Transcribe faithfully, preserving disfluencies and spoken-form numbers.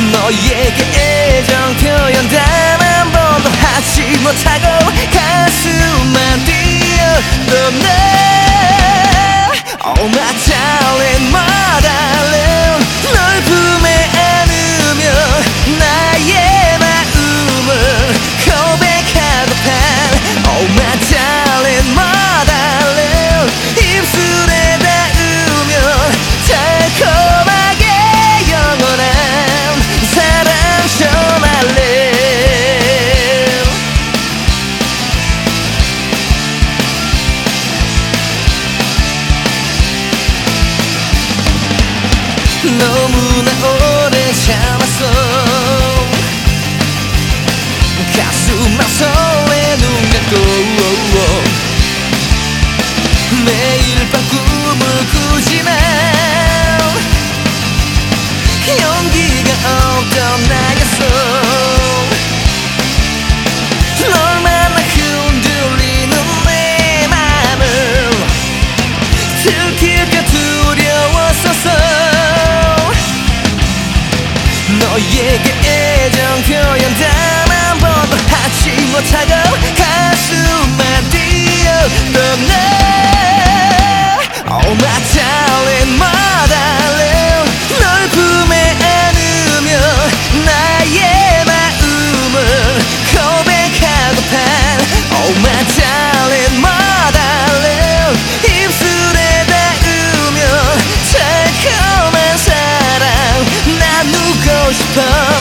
너에게 애정 표현 단 한 번도 하지 못하고 가슴만 뛰어던 나 Oh my darling, my darling 널 품에 안으며 나의 마음을 고백하고파 Oh my darling, my darling 입술에 닿으며 달콤하게 영원한 사랑 전할래 너무나 오래 참았어 가슴만 설레는 것도 매일 밤 꿈을 꾸지만 용기가 없던 나였어 널 만나 흔들리는 내 맘을 들킬까 두려웠었어 너에게 애정 표현 단 한 번도 하지 못하고 가슴만 뛰어던 나 Oh my darling, my darling 널 품에 안으며 나의 마음을 고백하고파 Oh my darling, my darling 입술에 닿으며 달콤한 사랑 나누고 싶어